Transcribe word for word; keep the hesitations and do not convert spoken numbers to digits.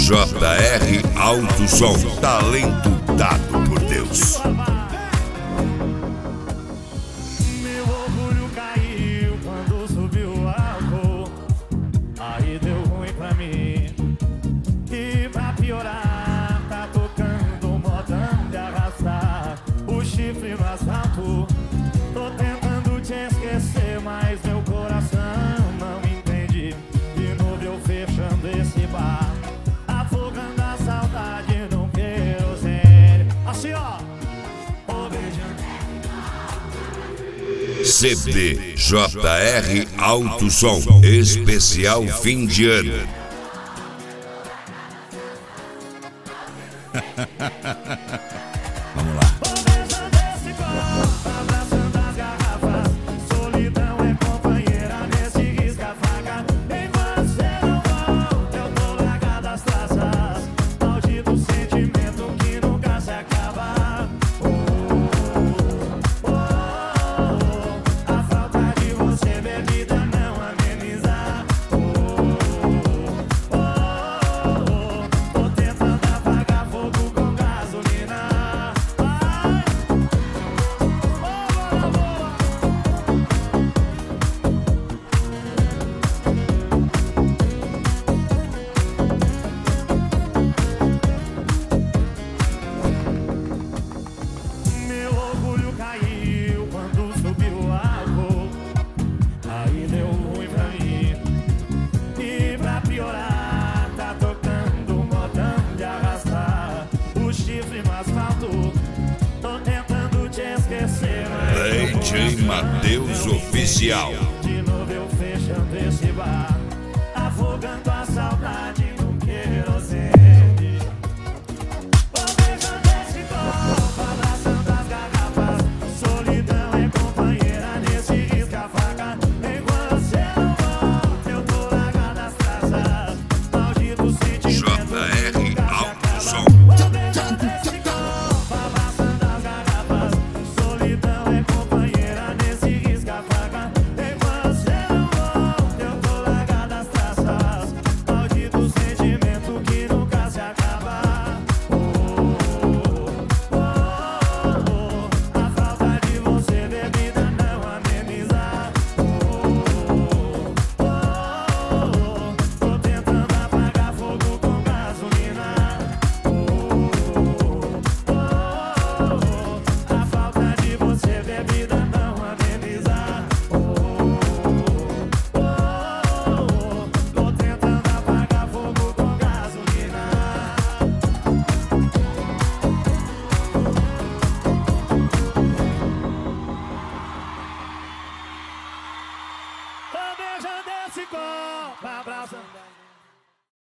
J R Alto Som, talento dado por Deus. Meu orgulho caiu quando subiu o álcool, aí deu ruim pra mim. E pra piorar, tá tocando modão de arrastar o chifre no asfalto. Tô tentando te esquecer, mas meu coração não entende. De novo eu fechando esse bar, afogando a saudade num querosene. Assim ó, ô beijando. C D J R Alto Som, especial fim de ano. Vamos lá. D J Matheus Oficial. De novo eu fechando esse bar, afogando a saudade no querosene. Ô beijando esse copo, abraçando as garrafas. Solidão é companheira nesse risca-faca. Enquanto você não volta, eu tô largando as traças. Maldito sentimento. J R Alto Som. Beijando esse copo.